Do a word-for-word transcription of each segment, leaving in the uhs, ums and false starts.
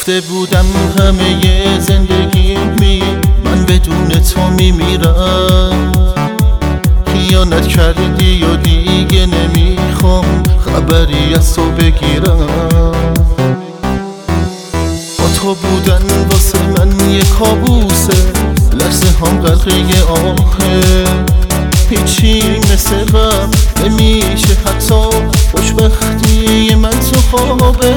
گفته بودم همه زندگی می من بدون تو میمیرم، خیانت کردی و دیگه نمیخوام خبری از تو بگیرم. با تو بودن واسه من یه کابوسه، لحظه هم غرقه آهه، هیچی مثل قبل نمیشه، حتی خوشبختی من تو خوابه.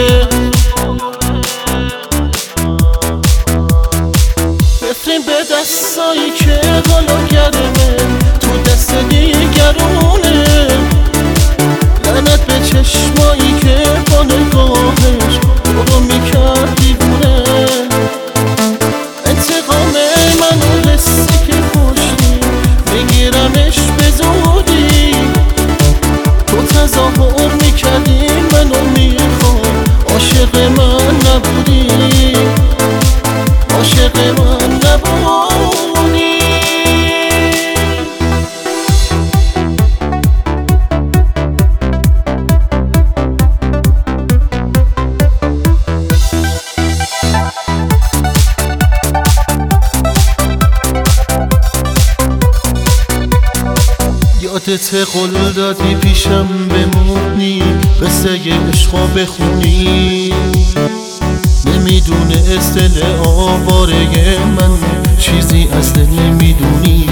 بفرین به دستایی که حالا گرمه تو دست دیگرونه، لعنت به چشمایی که با نگاهش تو رو میکرد دیوونه. انتقام منو حسی که کشتی بگیرمش به زودی، تو تظاهر میکردی منو میخوای، عاشق من نبودی، عاشق من نبودی. یادت قول دادی پیشم بمونی، قصه عشقا بخونی، نمیدونه از دل آواره من چیزی از دل نمیدونی.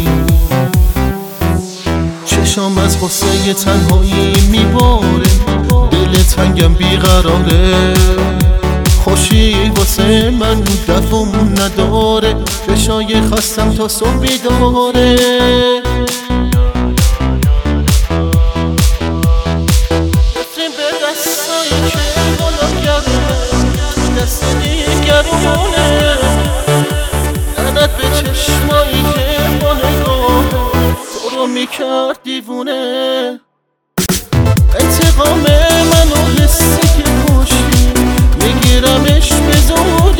چشام از غصه تنهایی میباره، دل تنگم بیقراره، خوشی واسه من دفعم نداره، چشای خستم تا صبح بیداره. لعنت به چشمایی که با نگاه تو رو میکرد دیوونه. انتقام منو حسی که کشتی میگیرمش به زود،